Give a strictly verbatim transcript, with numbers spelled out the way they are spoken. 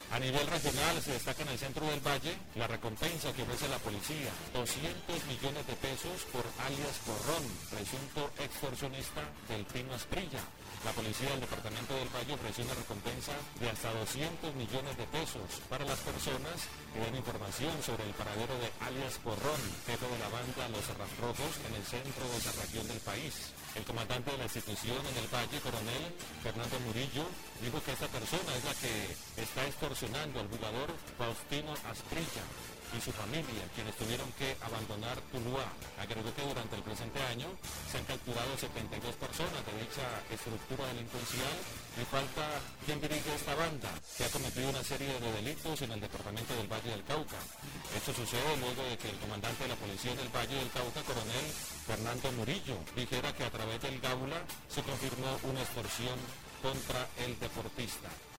A nivel regional se destaca en el centro del Valle la recompensa que ofrece la policía, doscientos millones de pesos por alias Corrón, presunto extorsionista del Pino Asprilla. La policía del departamento del Valle ofreció una recompensa de hasta doscientos millones de pesos para las personas que den información sobre el paradero de alias Corrón, jefe de la banda Los Cerrajrojos en el centro de esa región del país. El comandante de la institución en el Valle, coronel Fernando Murillo, dijo que esta persona es la que está extorsionando al jugador Faustino Asprilla y su familia, quienes tuvieron que abandonar Tuluá. Agregó que durante el presente año se han capturado setenta y dos personas de dicha estructura delincuencial y falta quien dirige esta banda, que ha cometido una serie de delitos en el departamento del Valle del Cauca. Esto sucede luego de que el comandante de la policía del Valle del Cauca, coronel Fernando Murillo, dijera que a través del Gaula se confirmó una extorsión contra el deportista.